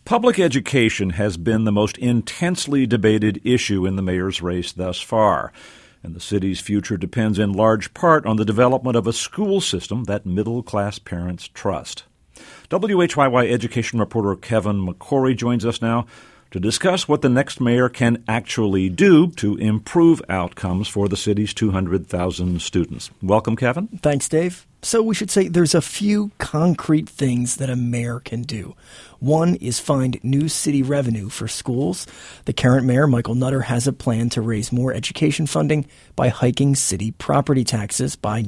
Public education has been the most intensely debated issue in the mayor's race thus far, and the city's future depends in large part on the development of a school system that middle-class parents trust. WHYY education reporter Kevin McCory joins us now to discuss what the next mayor can actually do to improve outcomes for the city's 200,000 students. Welcome, Kevin. Thanks, Dave. So we should say there's a few concrete things that a mayor can do. One is find new city revenue for schools. The current mayor, Michael Nutter, has a plan to raise more education funding by hiking city property taxes by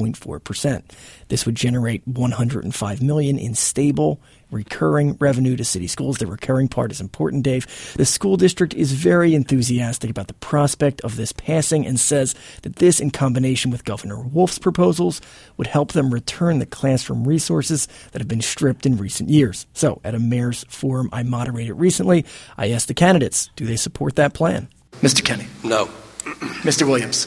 9.4%. This would generate $105 million in stable, recurring revenue to city schools. The recurring part is important, Dave. The school district is very enthusiastic about the prospect of this passing and says that this, in combination with Governor Wolf's proposals, would help them return the classroom resources that have been stripped in recent years. So, at a mayor's forum I moderated recently, I asked the candidates, do they support that plan? Mr. Kenny. No. Mr. Williams.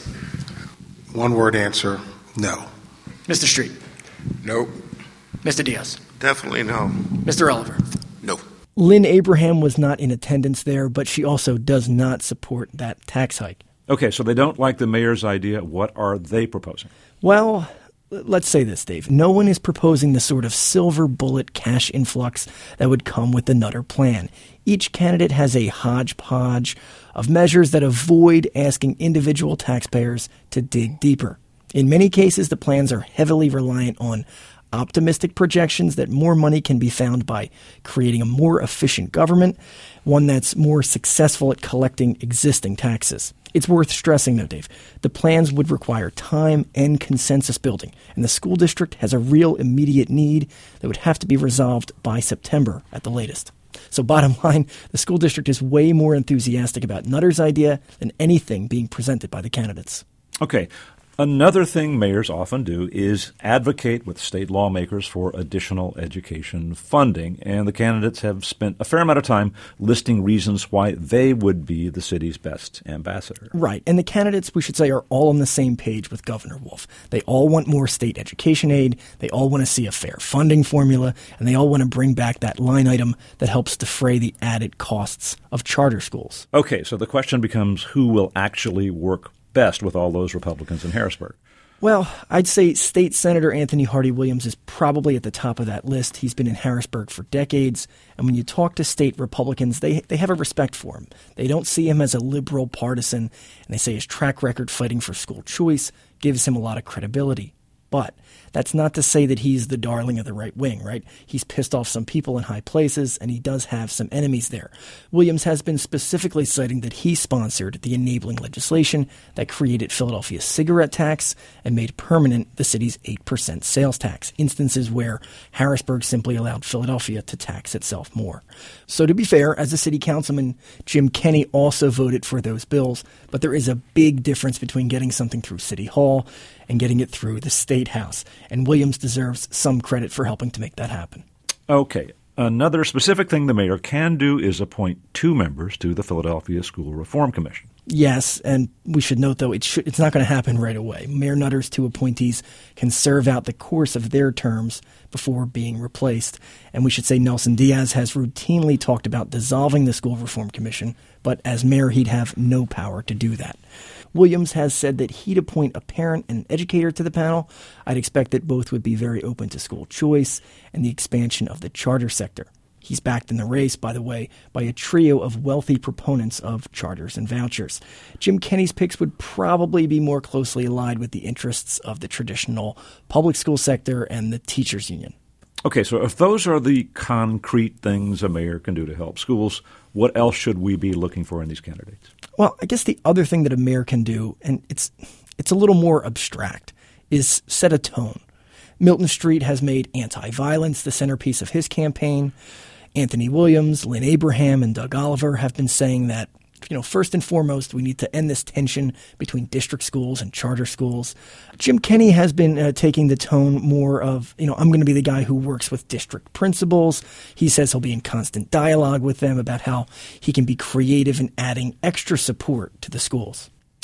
One-word answer, no. Mr. Street. No. Mr. Diaz. Definitely no. Mr. Oliver. No. Lynn Abraham was not in attendance there, but she also does not support that tax hike. Okay, so they don't like the mayor's idea. What are they proposing? Well, let's say this, Dave. No one is proposing the sort of silver bullet cash influx that would come with the Nutter plan. Each candidate has a hodgepodge of measures that avoid asking individual taxpayers to dig deeper. In many cases, the plans are heavily reliant on optimistic projections that more money can be found by creating a more efficient government, one that's more successful at collecting existing taxes. It's worth stressing, though, Dave, the plans would require time and consensus building, and the school district has a real immediate need that would have to be resolved by September at the latest. So bottom line, the school district is way more enthusiastic about Nutter's idea than anything being presented by the candidates. Okay. Another thing mayors often do is advocate with state lawmakers for additional education funding, and the candidates have spent a fair amount of time listing reasons why they would be the city's best ambassador. Right, and the candidates, we should say, are all on the same page with Governor Wolf. They all want more state education aid, they all want to see a fair funding formula, and they all want to bring back that line item that helps defray the added costs of charter schools. Okay, so the question becomes who will actually work best with all those Republicans in Harrisburg? Well, I'd say State Senator Anthony Hardy Williams is probably at the top of that list. He's been in Harrisburg for decades, and when you talk to state Republicans, they have a respect for him. They don't see him as a liberal partisan, and they say his track record fighting for school choice gives him a lot of credibility. But that's not to say that he's the darling of the right wing, right? He's pissed off some people in high places, and he does have some enemies there. Williams has been specifically citing that he sponsored the enabling legislation that created Philadelphia's cigarette tax and made permanent the city's 8% sales tax, instances where Harrisburg simply allowed Philadelphia to tax itself more. So to be fair, as a city councilman, Jim Kenney also voted for those bills, but there is a big difference between getting something through City Hall and getting it through the State House. And Williams deserves some credit for helping to make that happen. Okay. Another specific thing the mayor can do is appoint 2 members to the Philadelphia School Reform Commission. Yes, and we should note, though, it's not going to happen right away. Mayor Nutter's 2 appointees can serve out the course of their terms before being replaced. And we should say Nelson Diaz has routinely talked about dissolving the School Reform Commission, but as mayor, he'd have no power to do that. Williams has said that he'd appoint a parent and educator to the panel. I'd expect that both would be very open to school choice and the expansion of the charter sector. He's backed in the race, by the way, by a trio of wealthy proponents of charters and vouchers. Jim Kenney's picks would probably be more closely aligned with the interests of the traditional public school sector and the teachers union. Okay, so if those are the concrete things a mayor can do to help schools, what else should we be looking for in these candidates? Well, I guess the other thing that a mayor can do, and it's a little more abstract, is set a tone. Milton Street has made anti-violence the centerpiece of his campaign. Anthony Williams, Lynn Abraham, and Doug Oliver have been saying that, first and foremost, we need to end this tension between district schools and charter schools. Jim Kenney has been taking the tone more of, I'm going to be the guy who works with district principals. He says he'll be in constant dialogue with them about how he can be creative in adding extra support to the schools.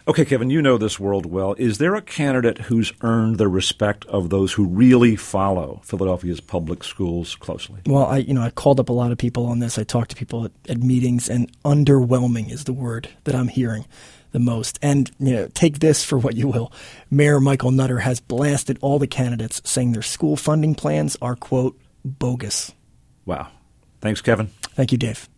Okay, Kevin, you know this world well. Is there a candidate who's earned the respect of those who really follow Philadelphia's public schools closely? Well, I called up a lot of people on this. I talked to people at meetings, and underwhelming is the word that I'm hearing the most. And, take this for what you will. Mayor Michael Nutter has blasted all the candidates, saying their school funding plans are, quote, bogus. Wow. Thanks, Kevin. Thank you, Dave.